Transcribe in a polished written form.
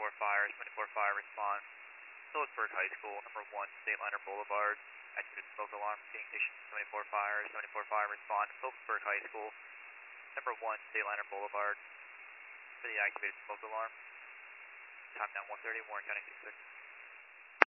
Fire, 74 Fire, respond. Phillipsburg High School, number 1, State Liner Boulevard. Activated smoke alarm, being station 74 Fire, 74 Fire, respond. Phillipsburg High School, number 1, State Liner Boulevard. For the activated smoke alarm. Time now 1:30, Warren County 66.